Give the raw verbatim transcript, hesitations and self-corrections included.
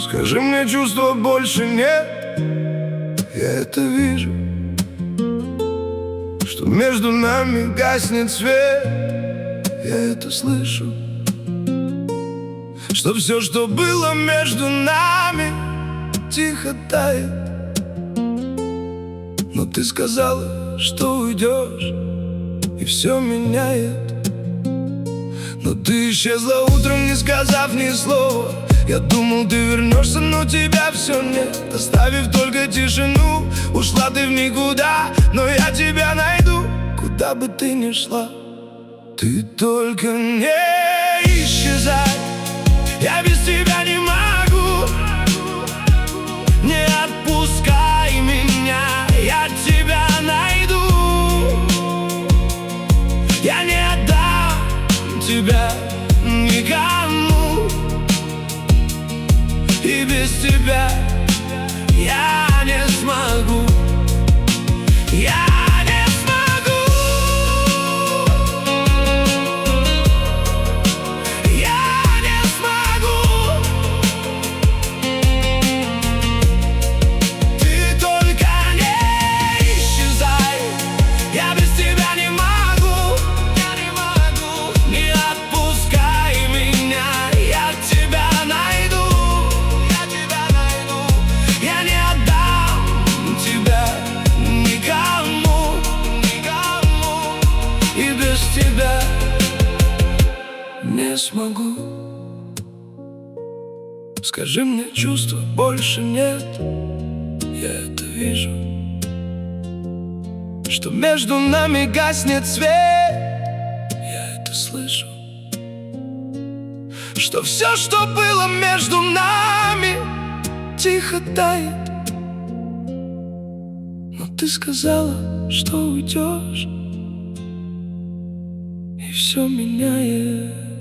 Скажи мне, чувства больше нет. Я это вижу, что между нами гаснет свет. Я это слышу, что все, что было между нами, тихо тает. Но ты сказала, что уйдешь, и все меняет. Но ты исчезла утром, не сказав ни слова. Я думал, ты вернешься, но тебя все нет. Оставив только тишину, ушла ты в никуда. Но я тебя найду, куда бы ты ни шла. Ты только не исчезай, я без тебя не могу. Не отпускай меня, я тебя найду. Я не отдам тебя никому, и без тебя я не смогу. Я не смогу. Я не смогу. Ты только не исчезай, я без тебя не могу. Я не могу. Не отпускай меня, я тебя найду. Я тебя найду. Я не отдам тебя никому, никому, и без тебя не смогу. Скажи мне, чувства больше нет. Я это вижу, что между нами гаснет свет. Я это слышу, что все, что было между нами, тихо тает. Но ты сказала, что уйдешь, и все меняет.